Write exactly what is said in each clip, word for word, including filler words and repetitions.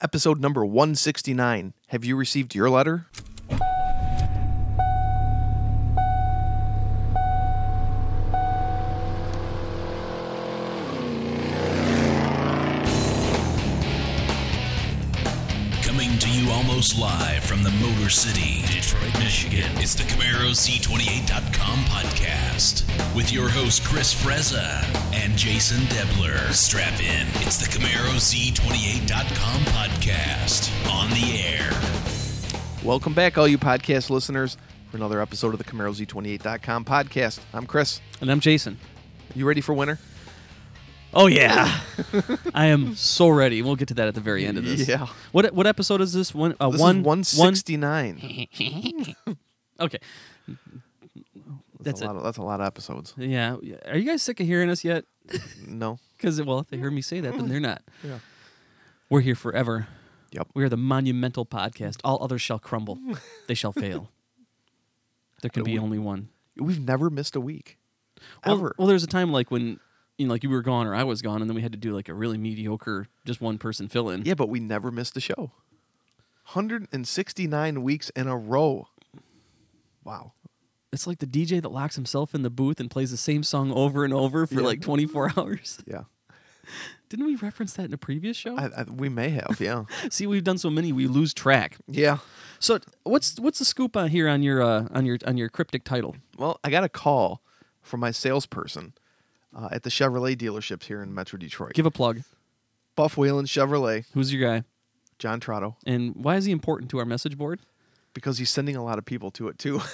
episode number one sixty-nine. Have you received your letter? Coming to you almost live from the Motor City, Detroit, Michigan. It's the Camaro Z twenty-eight dot com podcast with your host Chris Frezza and Jason Debler. Strap in. It's the Camaro Z twenty-eight dot com podcast on the air. Welcome back, all you podcast listeners, for another episode of the Camaro Z twenty-eight dot com podcast. I'm Chris. And I'm Jason. You ready for winter? Oh, yeah. I am so ready. We'll get to that at the very end of this. Yeah. What what episode is this? One, uh, This one, is one sixty-nine. One? Okay. That's, That's a it. lot of, that's a lot of episodes. Yeah. Are you guys sick of hearing us yet? No. Because, well, if they hear me say that, then they're not. Yeah. We're here forever. Yep. We are the monumental podcast. All others shall crumble. They shall fail. There can be only one. We've never missed a week. Well, Ever. well, there's a time like when, you know, like you were gone or I was gone, and then we had to do like a really mediocre, just one person fill in. Yeah, but we never missed a show. one hundred sixty-nine weeks in a row. Wow. It's like the D J that locks himself in the booth and plays the same song over and over for Yeah. like twenty-four hours. Yeah. Didn't we reference that in a previous show? I, I, we may have, yeah. See, we've done so many, we lose track. Yeah. So, what's what's the scoop on here on your uh, on your on your cryptic title? Well, I got a call from my salesperson uh, at the Chevrolet dealerships here in Metro Detroit. Give a plug. Buff Whalen Chevrolet, Who's your guy? John Trotto, And why is he important to our message board? because he's sending a lot of people to it too.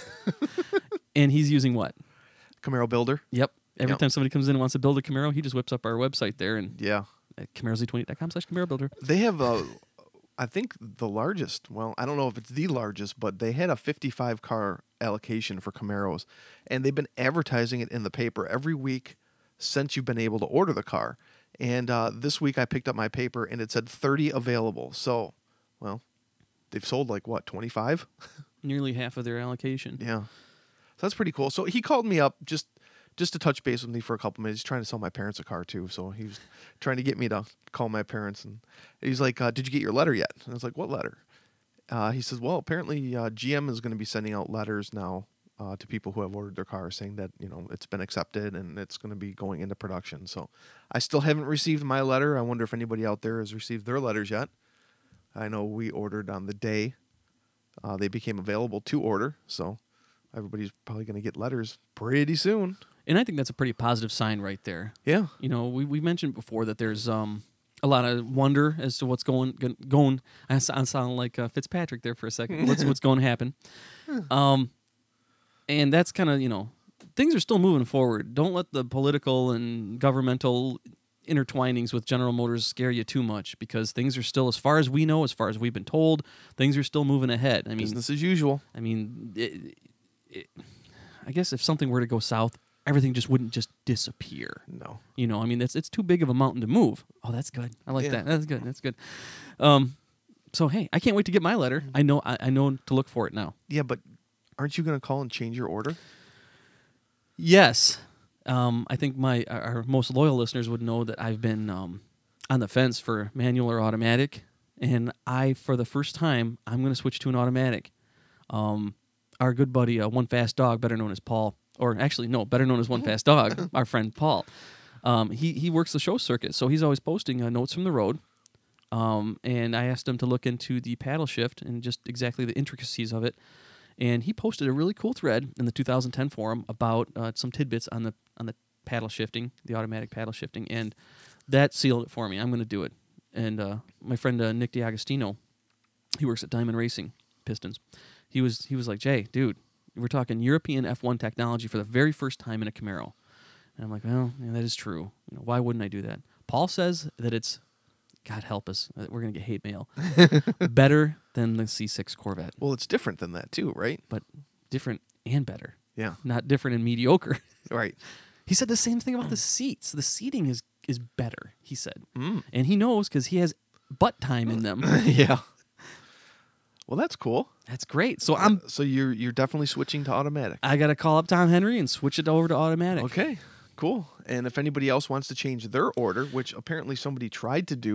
And he's using what? Camaro Builder. Yep. Every Yep. time somebody comes in and wants to build a Camaro, he just whips up our website there and Yeah. at Camaro Z twenty dot com slash Camaro Builder. They have, uh, I think, the largest, well, I don't know if it's the largest, but they had a fifty-five car allocation for Camaros, and they've been advertising it in the paper every week since you've been able to order the car. And uh, this week I picked up my paper, and it said thirty available. So, well, they've sold like, what, twenty-five? Nearly half of their allocation. Yeah. So that's pretty cool. So he called me up just just to touch base with me for a couple minutes. He's trying to sell my parents a car too. So he was trying to get me to call my parents. And he's like, uh, did you get your letter yet? And I was like, what letter? Uh, he says, well, apparently uh, G M is going to be sending out letters now uh, to people who have ordered their car saying that, you know, it's been accepted and it's going to be going into production. So I still haven't received my letter. I wonder if anybody out there has received their letters yet. I know we ordered on the day uh, they became available to order. So everybody's probably going to get letters pretty soon. And I think that's a pretty positive sign right there. Yeah. You know, we we mentioned before that there's um a lot of wonder as to what's going gon- going. I s- I sound like uh, Fitzpatrick there for a second. What's what's going to happen? Um, and that's kind of, you know, things are still moving forward. Don't let the political and governmental intertwinings with General Motors scare you too much, because things are still, as far as we know, as far as we've been told, things are still moving ahead. I mean, Business as usual. I mean, it, it, I guess if something were to go south, everything just wouldn't just disappear. No. You know, I mean, it's it's too big of a mountain to move. Oh, that's good. I like Yeah. that. That's good. That's good. Um, so hey, I can't wait to get my letter. I know. I, I know to look for it now. Yeah, but aren't you going to call and change your order? Yes. Um, I think my our our most loyal listeners would know that I've been um, on the fence for manual or automatic, and I, for the first time, I'm going to switch to an automatic. Um, our good buddy, uh, One Fast Dog, better known as Paul, or actually no, better known as One Fast Dog, our friend Paul. Um, he he works the show circuit, so he's always posting uh, notes from the road. Um, and I asked him to look into the paddle shift and just exactly the intricacies of it. And he posted a really cool thread in the two thousand ten forum about uh, some tidbits on the on the paddle shifting, the automatic paddle shifting, and that sealed it for me. I'm going to do it. And uh, my friend uh, Nick D'Agostino, he works at Diamond Racing Pistons. He was he was like, Jay, dude, we're talking European F one technology for the very first time in a Camaro. And I'm like, well, yeah, that is true. You know, why wouldn't I do that? Paul says that it's, God help us, we're going to get hate mail, better than the C six Corvette, Well, it's different than that too, right? but different and better. Yeah. Not different and mediocre. Right. He said the same thing about the seats. The seating is, is better, he said. Mm. And he knows because he has butt time in them. Yeah. Well, that's cool. That's great. So I'm So you're you're definitely switching to automatic. I got to call up Tom Henry and switch it over to automatic. Okay. Cool. And if anybody else wants to change their order, which apparently somebody tried to do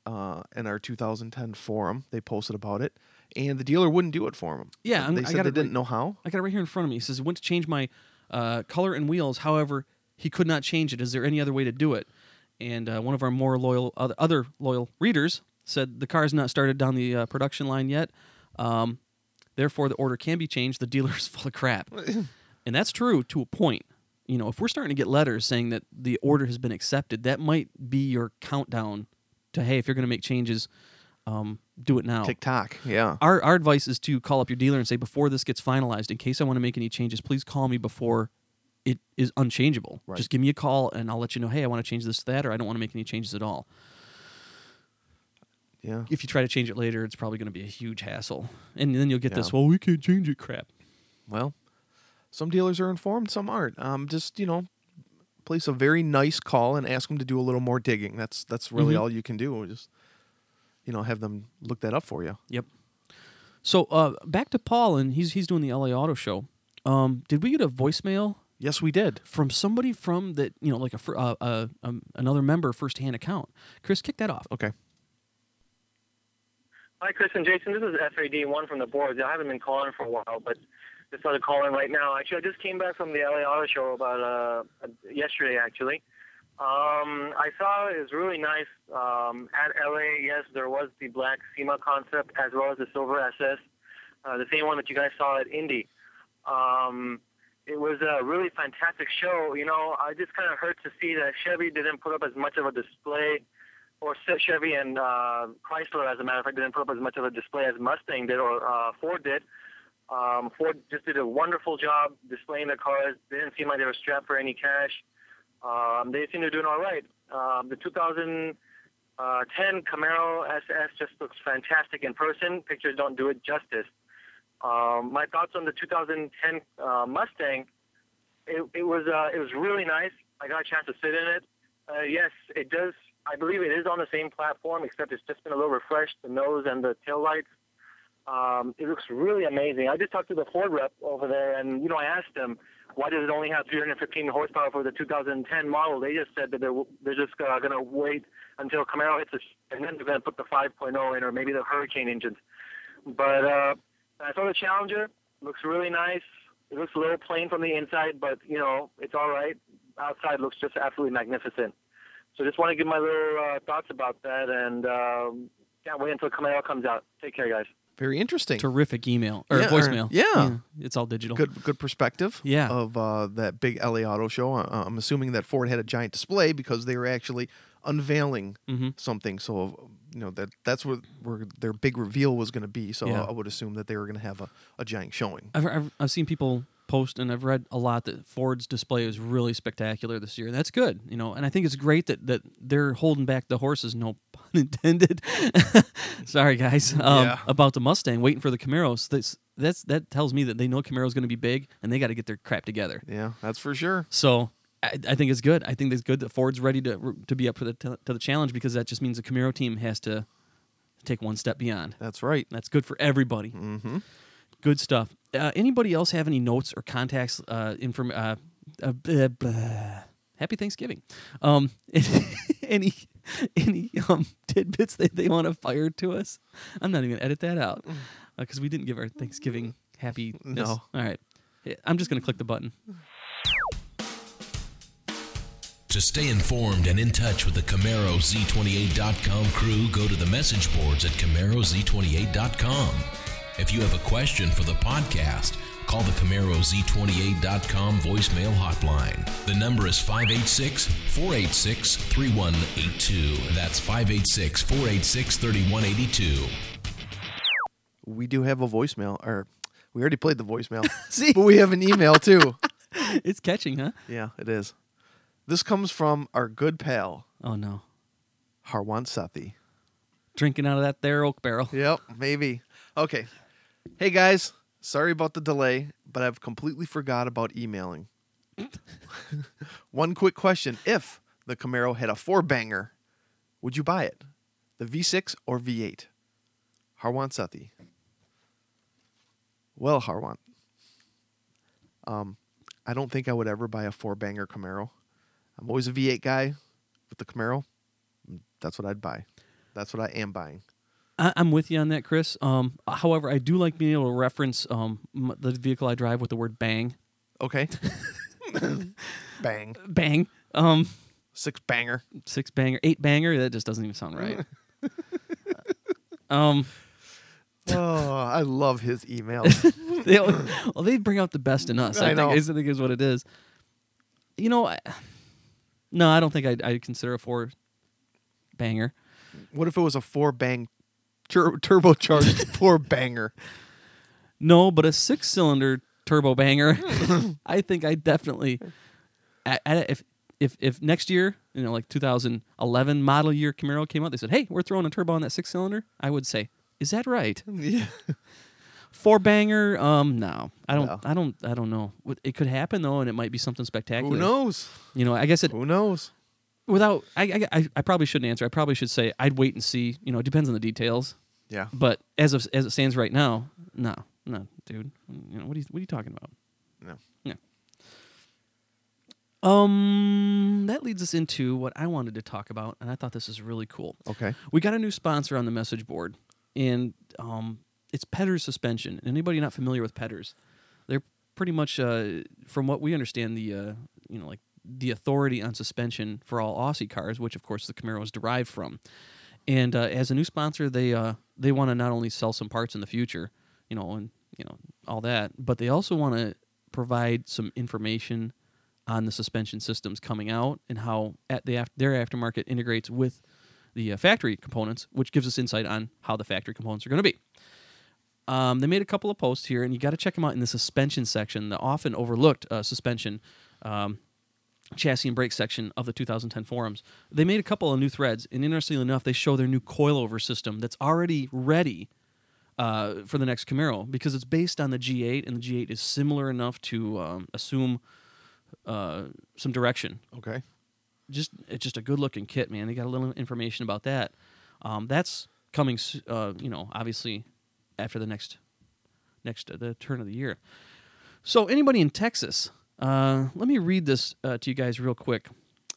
uh, in our two thousand ten forum. They posted about it, and the dealer wouldn't do it for him. Yeah, I'm- they I said got they it didn't right- know how. I got it right here in front of me. He says, went to change my uh, color and wheels. However, he could not change it. Is there any other way to do it? And uh, one of our more loyal, other, other loyal readers said, the car is not started down the uh, production line yet. Um, therefore, the order can be changed. The dealer is full of crap. And that's true to a point. You know, if we're starting to get letters saying that the order has been accepted, that might be your countdown to, hey, if you're going to make changes, um, do it now. TikTok, yeah. Our our advice is to call up your dealer and say, before this gets finalized, in case I want to make any changes, please call me before it is unchangeable. Right. Just give me a call and I'll let you know, hey, I want to change this to that, or I don't want to make any changes at all. Yeah. If you try to change it later, it's probably going to be a huge hassle. And then you'll get Yeah. this, well, we can't change it crap. Well, some dealers are informed, some aren't. Um, just, you know, place a very nice call and ask them to do a little more digging. That's that's really Mhm. all you can do. Just, you know, have them look that up for you. Yep. So uh, back to Paul, and he's he's doing the L A Auto Show. Um, did we get a voicemail Yes, we did. from somebody from that, you know, like a fir- uh, uh, um, another member first-hand account? Chris, kick that off. Okay. Hi, Chris and Jason. This is F A D one from the boards. I haven't been calling for a while, but just started calling right now. Actually, I just came back from the L A Auto Show about uh, yesterday, actually. Um, I saw it was really nice. Um, at L A, yes, there was the black SEMA concept as well as the silver S S, uh, the same one that you guys saw at Indy. Um, it was a really fantastic show. You know, I just kind of hurt to see that Chevy didn't put up as much of a display, or Chevy and uh, Chrysler, as a matter of fact, didn't put up as much of a display as Mustang did or uh, Ford did. Um, Ford just did a wonderful job displaying the cars. They didn't seem like they were strapped for any cash. Um, they seem to be doing all right. Um, the two thousand ten Camaro S S just looks fantastic in person. Pictures don't do it justice. Um, my thoughts on the two thousand ten uh, Mustang, it, it was uh, it was really nice. I got a chance to sit in it. Uh, yes, it does. I believe it is on the same platform, except it's just been a little refreshed, the nose and the tail lights. Um, it looks really amazing. I just talked to the Ford rep over there, and, you know, I asked them, why does it only have three hundred fifteen horsepower for the two thousand ten model? They just said that they're, they're just uh, going to wait until Camaro hits a, and then they're going to put the five point oh in, or maybe the Hurricane engines. But uh, I saw the Challenger. Looks really nice. It looks a little plain from the inside, but, you know, it's all right. Outside looks just absolutely magnificent. So just want to give my little uh, thoughts about that, and um, can't wait until Camaro comes out. Take care, guys. Very interesting. Terrific email or Yeah, or- voicemail. yeah. It's all digital. Good good perspective Yeah. of uh, that big L A Auto Show. Uh, I'm assuming that Ford had a giant display because they were actually unveiling Mm-hmm. something. So, you know, that that's where, where their big reveal was going to be. So Yeah. I would assume that they were going to have a, a giant showing. I've, I've I've seen people post, and I've read a lot that Ford's display is really spectacular this year. That's good, you know, and I think it's great that, that they're holding back the horses, no pun intended. Sorry, guys, um, Yeah. about the Mustang, waiting for the Camaros. That's that's that tells me that they know Camaro's going to be big, and they got to get their crap together. Yeah, that's for sure. So I, I think it's good. I think it's good that Ford's ready to to be up for the to the challenge, because that just means the Camaro team has to take one step beyond. That's right. That's good for everybody. Mm-hmm. Good stuff. Uh, anybody else have any notes or contacts? Uh, inform. Uh, uh, blah, blah. Happy Thanksgiving. Um, any any um tidbits that they want to fire to us? I'm not even gonna edit that out because uh, we didn't give our Thanksgiving happy. No. All right. I'm just gonna click the button. To stay informed and in touch with the Camaro Z twenty-eight dot com crew, go to the message boards at Camaro Z twenty-eight dot com. If you have a question for the podcast, call the Camaro Z twenty-eight dot com voicemail hotline. The number is five eight six, four eight six, three one eight two. That's five eight six, four eight six, three one eight two. We do have a voicemail, or we already played the voicemail. See? But we have an email too. It's catching, huh? Yeah, it is. This comes from our good pal, Oh no. Harwan Sethi. Drinking out of that there oak barrel. Yep, maybe. Okay. Hey guys, sorry about the delay, but I've completely forgot about emailing. One quick question. If the Camaro had a four-banger, would you buy it? The V six or V eight? Harwan Sethi. Well, Harwan, um, I don't think I would ever buy a four-banger Camaro. I'm always a V eight guy with the Camaro. That's what I'd buy. That's what I am buying. I, I'm with you on that, Chris. Um, however, I do like being able to reference um, m- the vehicle I drive with the word bang. Okay. Bang. Bang. Um, Six banger. six banger. Eight banger. That just doesn't even sound right. um, Oh, I love his emails. they, well, they bring out the best in us. I, I think, know. is, I think is what it is. You know, I, no, I don't think I'd, I'd consider a four banger. What if it was a four bang tur- turbocharged four banger? No, but a six cylinder turbo banger. I think I definitely, I, I, if if if next year, you know, like two thousand eleven model year Camaro came out, they said, "Hey, we're throwing a turbo on that six cylinder." I would say, "Is that right?" Yeah. Four banger? Um, no, I don't. No. I don't. I don't know. It could happen though, and it might be something spectacular. Who knows? You know, I guess it. Who knows? Without, I, I, I probably shouldn't answer. I probably should say I'd wait and see. You know, it depends on the details. Yeah. But as of as it stands right now, no, no, dude. You know, what are you what are you talking about? No. Yeah. Um, that leads us into what I wanted to talk about, and I thought this is really cool. Okay. We got a new sponsor on the message board, and um, it's Petters Suspension. Anybody not familiar with Petters? They're pretty much, uh, from what we understand, the uh, you know like the authority on suspension for all Aussie cars, which of course the Camaro is derived from. And uh, as a new sponsor, they uh, they want to not only sell some parts in the future, you know, and you know all that, but they also want to provide some information on the suspension systems coming out and how at the af- their aftermarket integrates with the uh, factory components, which gives us insight on how the factory components are going to be. Um, they made a couple of posts here, and you got to check them out in the suspension section, the often overlooked uh, suspension um, chassis and brake section of the two thousand ten forums. They made a couple of new threads, and interestingly enough, they show their new coilover system that's already ready uh, for the next Camaro because it's based on the G eight, and the G eight is similar enough to um, assume uh, some direction. Okay. Just it's just a good looking kit, man. They got a little information about that. Um, that's coming, s- uh, you know, obviously after the next next uh, the turn of the year. So anybody in Texas, uh, let me read this uh, to you guys real quick.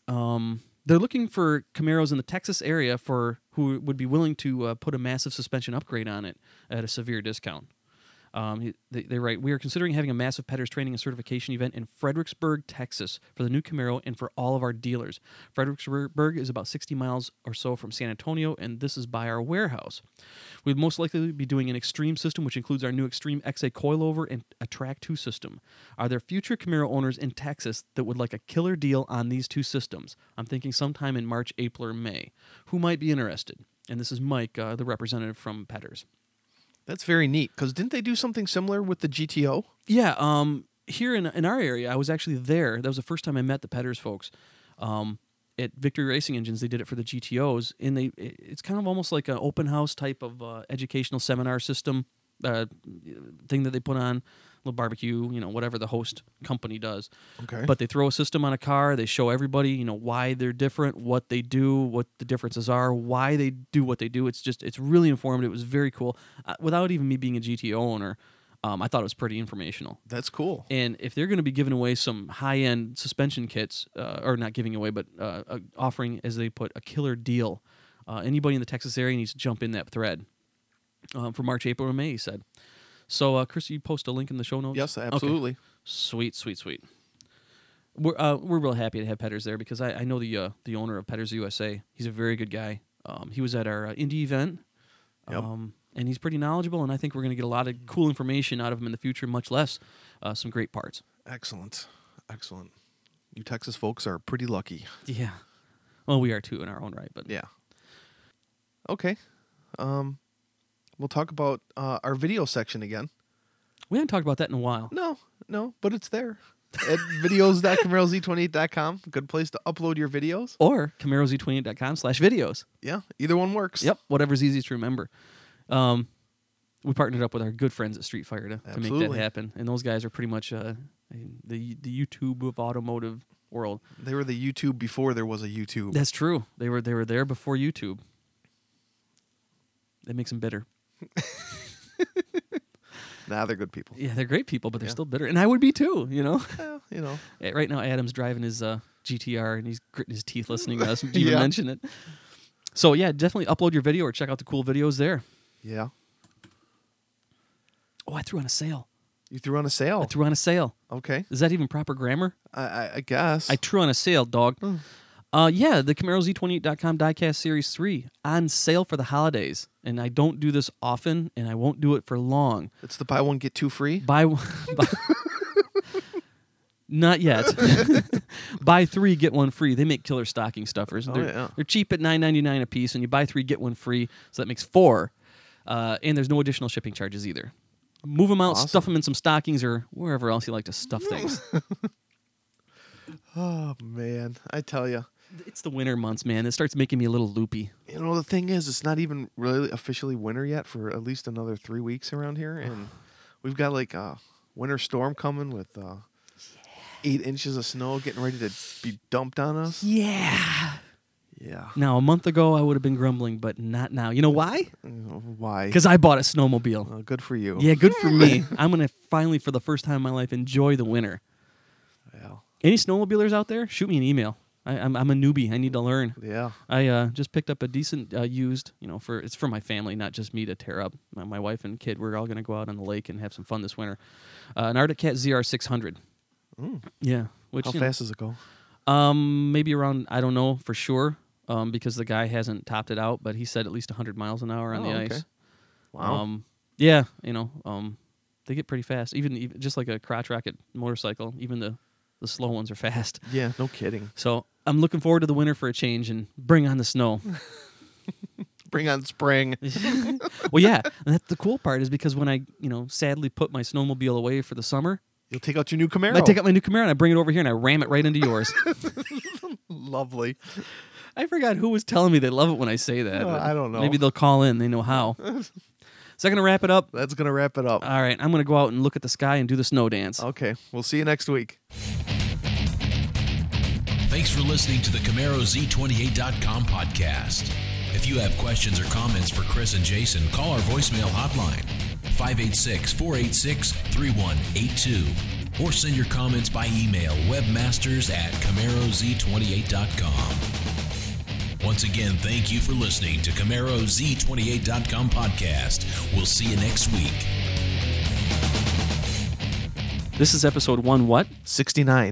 Um, they're looking for Camaros in the Texas area for who would be willing to uh, put a massive suspension upgrade on it at a severe discount. Um, he- they, they write, we are considering having a massive Petters training and certification event in Fredericksburg, Texas for the new Camaro and for all of our dealers. Fredericksburg is about sixty miles or so from San Antonio, and this is by our warehouse. We'd most likely be doing an Extreme system, which includes our new Extreme X A coilover and a Track two system. Are there future Camaro owners in Texas that would like a killer deal on these two systems? I'm thinking sometime in March, April, or May. Who might be interested? And this is Mike, uh, the representative from Petters. That's very neat because didn't they do something similar with the G T O? Yeah, um, here in in our area, I was actually there. That was the first time I met the Petters folks. Um, at Victory Racing Engines, they did it for the G T Os, and they it- it's kind of almost like an open house type of uh, educational seminar system uh, thing that they put on, little barbecue, you know, whatever the host company does. Okay. But they throw a system on a car. They show everybody, you know, why they're different, what they do, what the differences are, why they do what they do. It's just, it's really informative. It was very cool. Uh, without even me being a G T O owner, um, I thought it was pretty informational. That's cool. And if they're going to be giving away some high-end suspension kits, uh, or not giving away, but uh, uh, offering, as they put, a killer deal, uh, anybody in the Texas area needs to jump in that thread um, for March, April, or May, he said. So, uh, Chris, you post a link in the show notes? Yes, Okay. absolutely. Sweet, sweet, sweet. We're uh, we're real happy to have Petters there because I, I know the uh, the owner of Petters U S A. He's a very good guy. Um, he was at our uh, Indy event, Yep. um, and he's pretty knowledgeable. And I think we're going to get a lot of cool information out of him in the future, much less uh, some great parts. Excellent. Excellent. You Texas folks are pretty lucky. Yeah. Well, we are too in our own right, but Yeah. Okay. Um, we'll talk about uh, our video section again. we haven't talked about that in a while. No, no, but it's there at videos dot camaro z twenty-eight dot com. Good place to upload your videos. Or camaro z twenty-eight dot com slash videos. Yeah, either one works. Yep, whatever's easiest to remember. Um, we partnered up with our good friends at Street Fire to, to make that Absolutely. happen, and those guys are pretty much uh, the the YouTube of automotive world. They were the YouTube before there was a YouTube. That's true. They were they were there before YouTube. That makes them bitter. Nah, they're good people. Yeah, they're great people, but they're Yeah. still bitter, and I would be too. You know. Well, you know. Eh, right now, Adam's driving his uh, G T R, and he's gritting his teeth listening to us even Yeah. mention it. So yeah, definitely upload your video or check out the cool videos there. Yeah. Oh, I threw on a sale. You threw on a sale. I threw on a sale. Okay. Is that even proper grammar? I, I, I guess. I threw on a sale, dog. Uh, yeah, the Camaro Z twenty-eight dot com Diecast Series three on sale for the holidays. And I don't do this often, and I won't do it for long. It's the buy one, get two free? Buy one. buy, not yet. Buy three, get one free. They make killer stocking stuffers. Oh, they're, yeah. they're cheap at nine ninety-nine a piece, and you buy three, get one free. So that makes four. Uh, and there's no additional shipping charges either. Move them out, Awesome. stuff them in some stockings or wherever else you like to stuff things. Oh, man. I tell you. It's the winter months, man. It starts making me a little loopy. You know, the thing is, it's not even really officially winter yet for at least another three weeks around here. And we've got like a winter storm coming with uh, eight inches of snow getting ready to be dumped on us. Yeah. Yeah. Now, a month ago, I would have been grumbling, but not now. You know why? Uh, Why? Because I bought a snowmobile. Uh, good for you. Yeah, good for me. I'm going to finally, for the first time in my life, enjoy the winter. Well, Any snowmobilers out there? Shoot me an email. I, I'm, I'm a newbie. I need to learn. yeah. I uh, just picked up a decent uh, used, you know, for it's for my family, not just me to tear up. My, my wife and kid, we're all going to go out on the lake and have some fun this winter. Uh, an Arctic Cat Z R six hundred. Mm. Yeah. Which, How you know, fast does it go? Um, maybe around, I don't know for sure, um, because the guy hasn't topped it out, but he said at least one hundred miles an hour on Oh, the okay. ice. Wow. Um, yeah, you know, um, they get pretty fast. Even, even just like a crotch rocket motorcycle, even the, the slow ones are fast. Yeah, no kidding. So I'm looking forward to the winter for a change and bring on the snow. Bring on spring. Well, yeah, and that's the cool part is because when I, you know, sadly put my snowmobile away for the summer, You'll take out your new Camaro. I take out my new Camaro and I bring it over here and I ram it right into yours. Lovely. I forgot who was telling me they love it when I say that. Oh, but I don't know. Maybe they'll call in. They know how. Is that going to wrap it up? That's going to wrap it up. All right, I'm going to go out and look at the sky and do the snow dance. Okay. We'll see you next week. Thanks for listening to the Camaro Z twenty-eight dot com podcast. If you have questions or comments for Chris and Jason, call our voicemail hotline, five eight six, four eight six, three one eight two, or send your comments by email, webmasters at Camaro Z twenty-eight dot com. Once again, thank you for listening to Camaro Z twenty-eight dot com podcast. We'll see you next week. This is episode one what? sixty-nine.